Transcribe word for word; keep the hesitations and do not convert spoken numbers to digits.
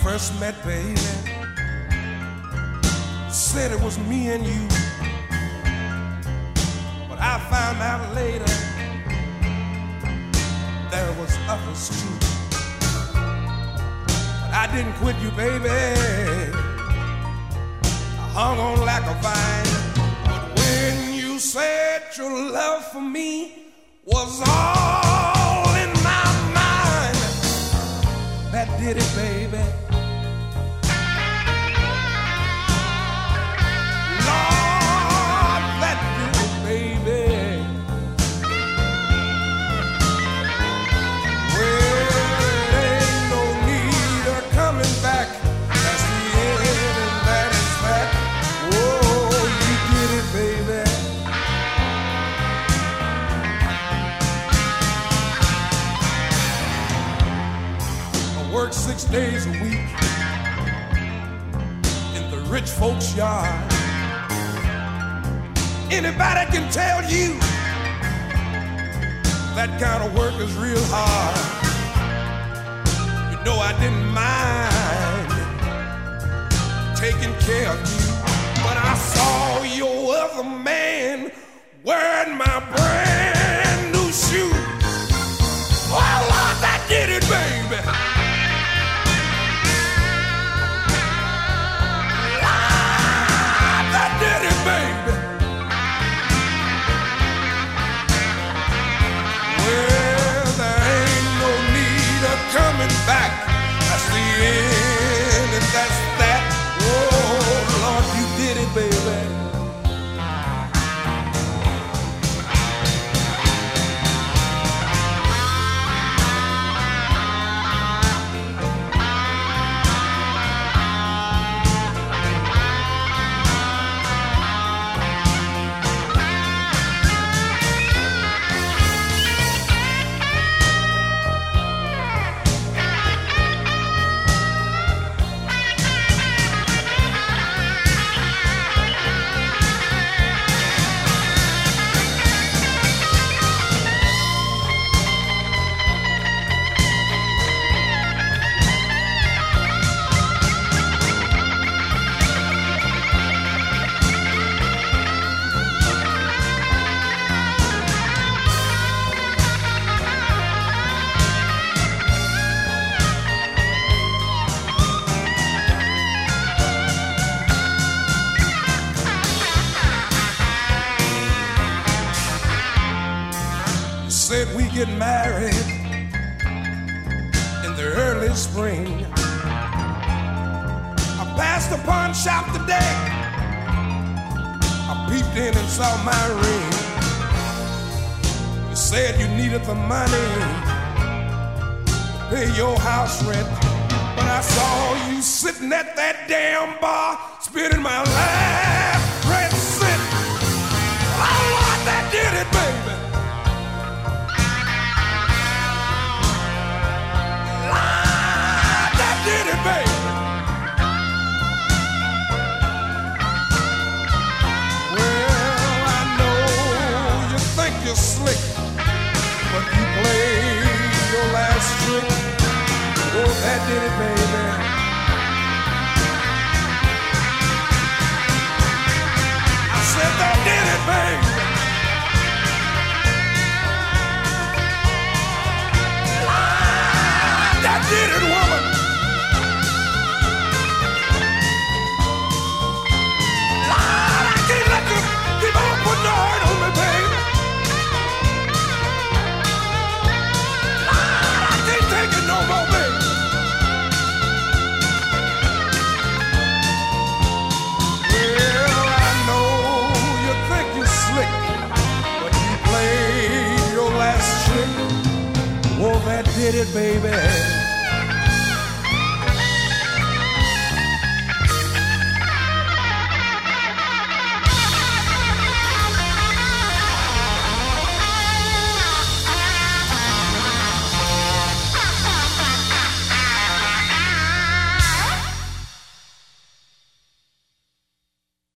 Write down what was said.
first met, baby, said it was me and you. But I found out later there was others too. But I didn't quit you, baby. I hung on like a vine. But when you said your love for me was all in my mind, that did it, baby. Lord, that did it, baby. Well, ain't no need of coming back. That's the end, and that is that. Oh, you did it, baby. Work six days a week in the rich folks' yard. Anybody can tell you that kind of work is real hard. You know I didn't mind taking care of you, but I saw your other man wearing my brand new shoe. Oh Lord, that did it, baby. Coming back, that's the end, and that's that. Oh, Lord, you did it, baby. Said we get married in the early spring. I passed the pawn shop today. I peeped in and saw my ring. You said you needed the money to pay your house rent, but I saw you sitting at that damn bar, spending my last red cent. Oh Lord, that did it, baby. You're slick, but you played your last trick. Oh, that did it, baby. I said that did it, baby. Ah, that did it, woman. Lord, I can't let you keep on putting the hurt on me, baby. No more, baby. Well, I know you think you're slick, but you played your last trick. Oh, that did it, baby.